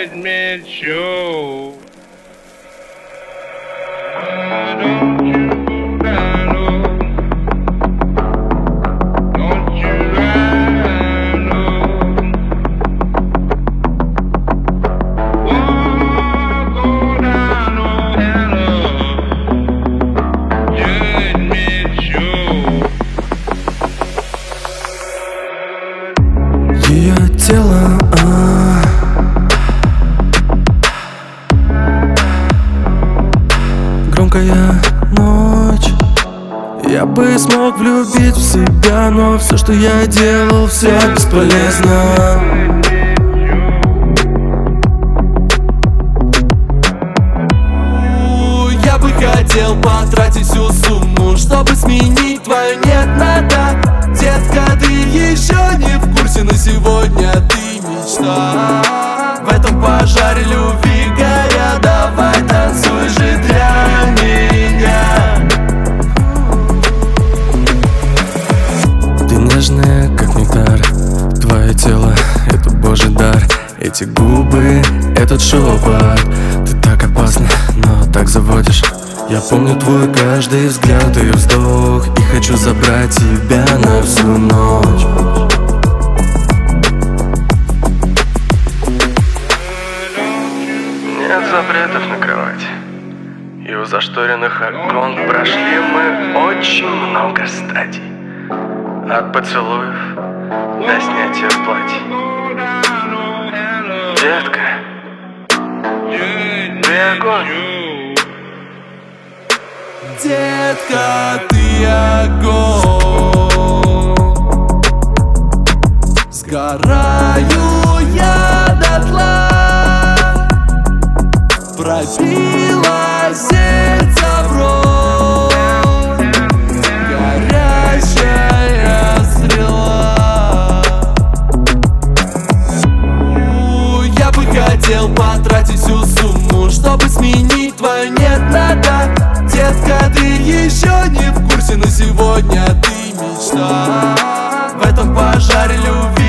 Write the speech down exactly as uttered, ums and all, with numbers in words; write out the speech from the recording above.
Judgment Show. Don't you ride on, don't you ride on. Walk on down on Hannah, Judgment Show. Ее тело, а, громкая ночь. Я бы смог влюбить в себя, но все, что я делал, все бесполезно. Я бы хотел потратить всю сумму, чтобы сменить твою нет на да. Детка, ты еще не в курсе, но сегодня ты мечта. В этом пожаре любви горя, давай танцуй же для меня. Ты нежная, как нектар. Твое тело — это божий дар. Эти губы, этот шепот. Ты так опасна, но так заводишь. Я помню твой каждый взгляд и вздох, и хочу забрать тебя на всю ночь. Нет запретов на кровать, и у зашторенных окон прошли мы очень много стадий. От поцелуев до снятия платья. Детка, ты огонь. Детка, ты огонь. Сгораю я дотла. Пробила сердце врозь. Горящая стрела. У, я бы хотел потратить всю сумму, чтобы сменить твою нет на да. Детка, ты еще не в курсе, но сегодня ты мечта. В этом пожаре любви